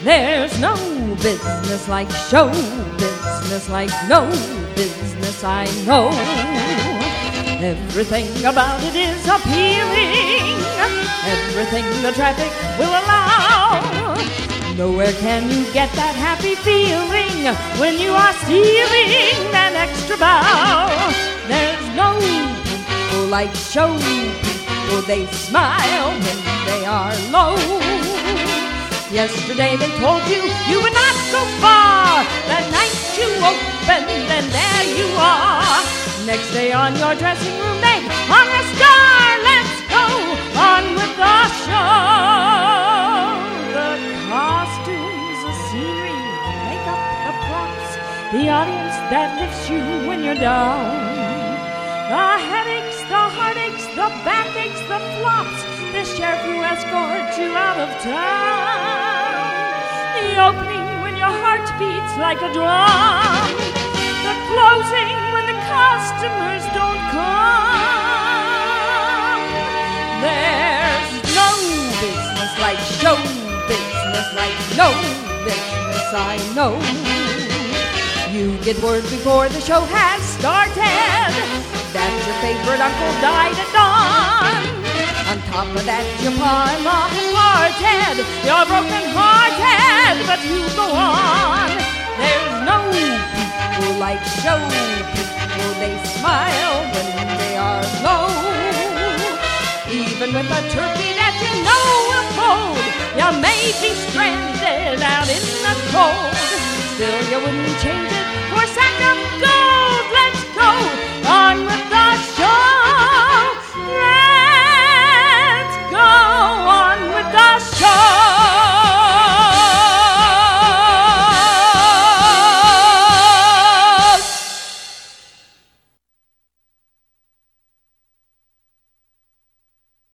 There's no business like show business, like no business I know. Everything about it is appealing, everything the traffic will allow. Nowhere can you get that happy feeling when you are stealing that extra bow. There's no people like show people, they smile when they are low. Yesterday they told you you would not go far. That night you opened and there you are. Next day on your dressing room they hung a star. Let's go on with the show. The costumes, the scenery, the makeup, the props, the audience that lifts you when you're down. The headaches, the heartaches, the backaches, the flops, the sheriff who escorts you out of town. The opening when your heart beats like a drum. The closing when the customers don't come. There's no business like show business, like no business I know. You get word before the show has started that your favorite uncle died at dawn. On top of that, your pa-in-law has parted. You're broken-hearted, but you go on. There's no people like show people. They smile when they are low. Even with a turkey that you know will fold, you may be stranded out in the cold. Still, you wouldn't change it for sacrifice.